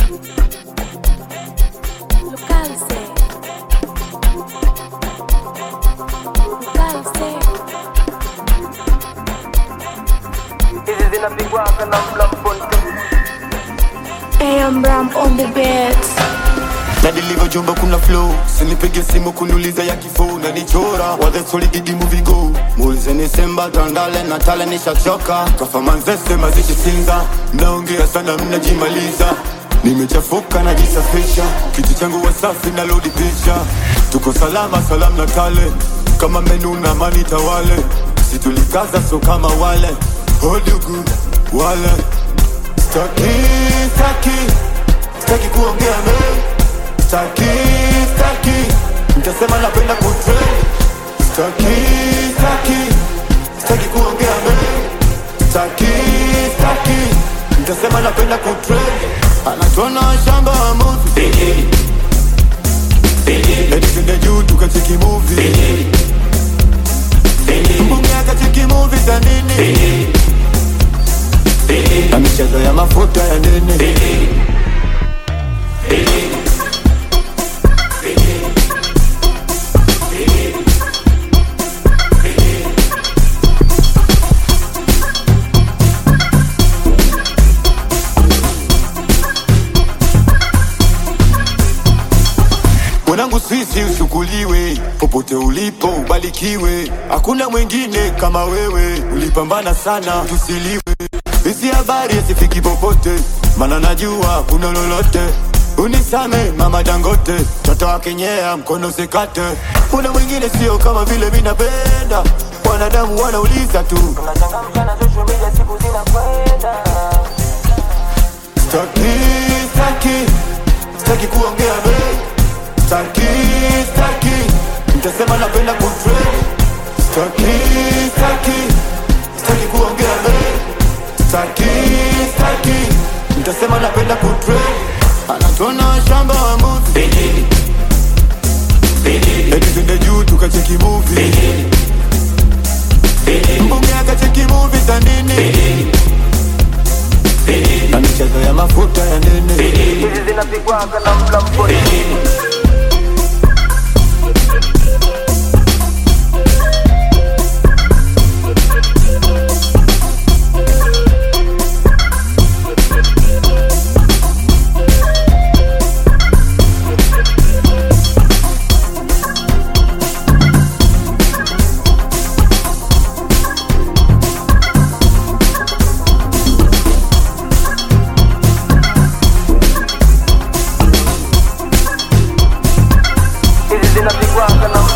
AM Ram on the beats. Na deliver jumba kuna flow. Sinipige simu kunuliza ya kifo. Na nichora What's the solid did movie go. Mulize ni Simba Tandale na tale ni shakshoka. Kafa manzese mazishi sinza. Naongea sana mnajimaliza. Nimechafuka na jisafisha. Kiti changu wasafi na lodi pisha. Tuko salama salam na tale. Kama menu na mani tawale. Situlikaza so kama wale. Hold you good wale. Staki kuongea me. Staki nitasema napenda kutrend. Staki kuongea me. Staki nitasema napenda kutrend. Anatona shamba wa movie. Edit in the juu tukacheki movie. Mbunge akacheki movie za nini. Na michezo ya mafuta ya nini. Mwanangu sisi ushukuliwe. Popote ulipo ubalikiwe. Hakuna mwingine kama wewe. Ulipambana sana tusiliwe. Hizi habari sifiki popote. Mana najua kuna lolote. Unisame mama Dangote. Toto wakenyea mkono sekate. Kuna mwingine sio kama vile minapenda. Wanadamu wanauliza tu. Tunachangamsha na social media siku zinakwenda. Staki kuongea me. Staki nitasema napenda kutrend. Staki kuongea me. Staki nitasema napenda kutrend. Anatona shamba wa movie. Edit in the juu tukacheki movie. Mbunge akacheki movie za nini. Na michezo ya mafuta ya nini. Hizi zinapigwa kana mlamboni. Hizi zinapigwa kana